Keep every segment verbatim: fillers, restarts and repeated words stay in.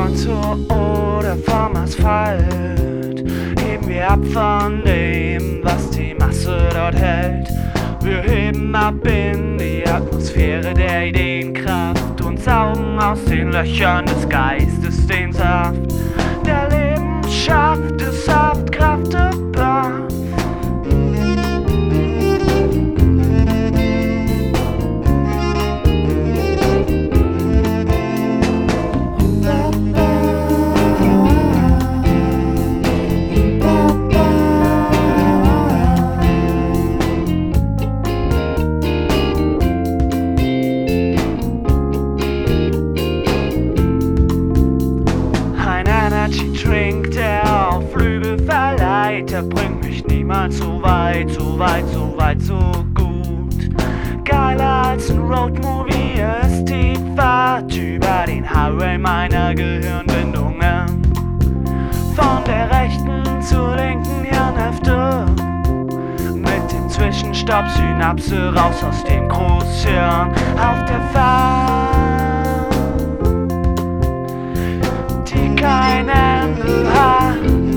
Konto oder vom Asphalt heben wir ab von dem, was die Masse dort hält. Wir heben ab in die Atmosphäre der Ideenkraft und saugen aus den Löchern des Geistes den Saft. Der Leben schafft es Saft, Kraft, Bar. Drink, der auf Flügel verleiht, der bringt mich niemals so weit, so weit, so weit, so gut. Geiler als ein Roadmovie ist die Fahrt über den Highway meiner Gehirnwindungen. Von der rechten zur linken Hirnhälfte, mit dem Zwischenstopp Synapse raus aus dem Großhirn. Auf der Fahrt, die kein Ende hat.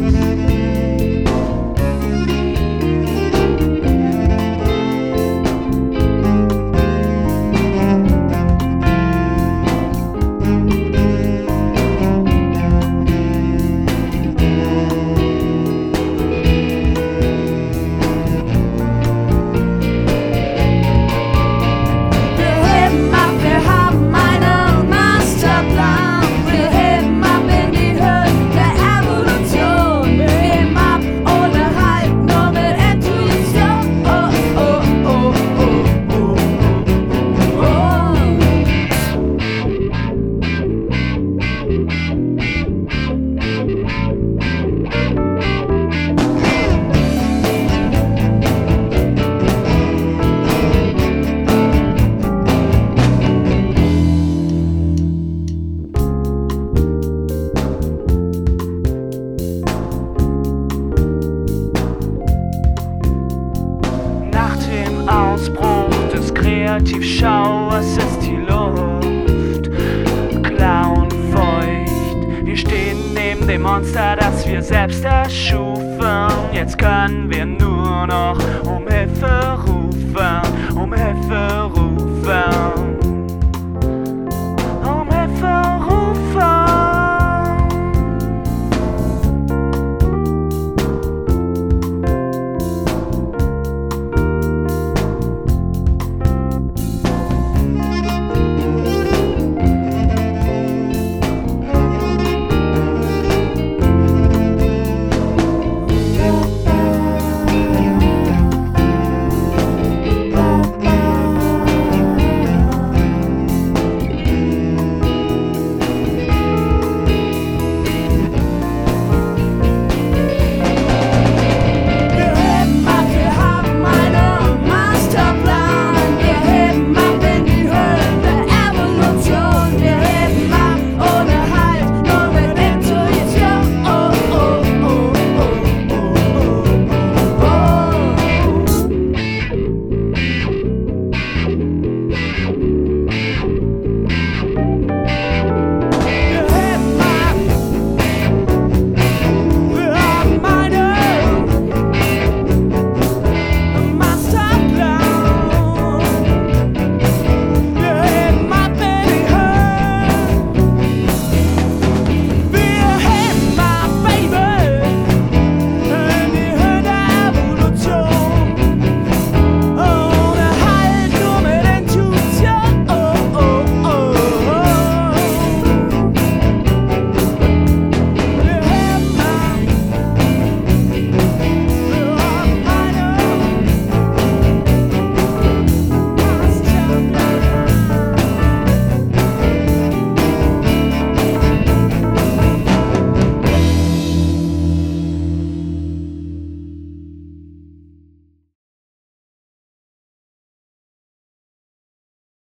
Ausbruch des Kreativschauers ist die Luft clownfeucht. Wir stehen neben dem Monster, das wir selbst erschufen. Jetzt können wir nur noch um Hilfe rufen, um Hilfe rufen.